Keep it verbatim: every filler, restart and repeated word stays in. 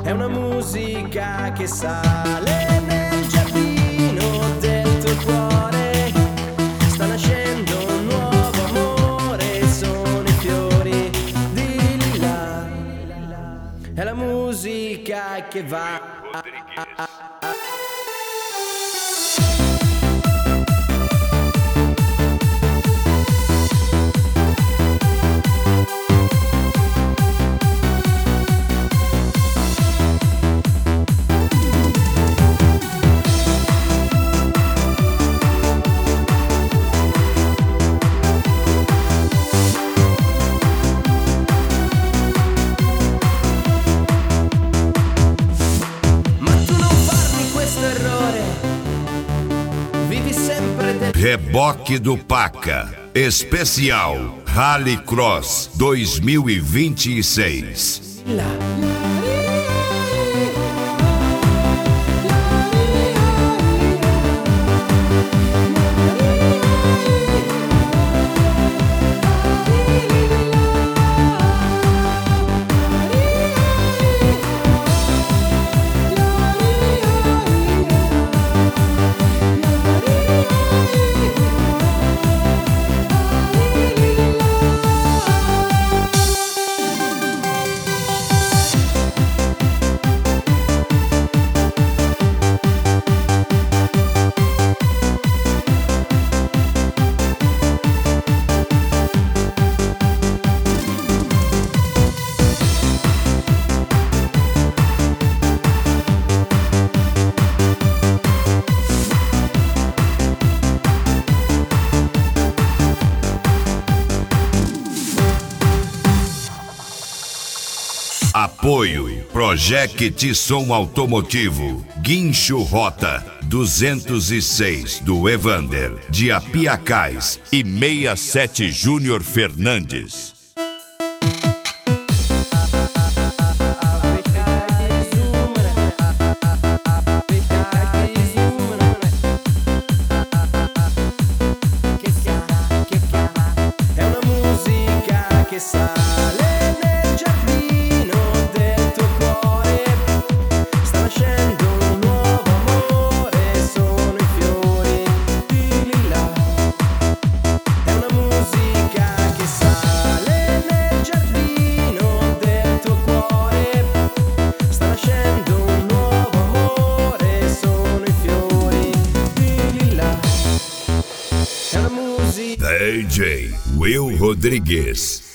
È una musica che sale nel giardino del tuo cuore. Sta nascendo un nuovo amore, sono i fiori di là. È la musica che va. Reboque do Paca, especial Rally Cross dois mil e vinte e seis. Apoio Project Som Automotivo, Guincho Rota duzentos e seis do Evander, de Apiacás e sessenta e sete Júnior Fernandes. È una musica che sale nel giardino del tuo cuore. Sta nascendo un nuovo amore, sono i fiori di là. È una musica che sale nel giardino del tuo cuore. Sta nascendo un nuovo amore, sono i fiori di là. È una musica. D J Will Rodrigues.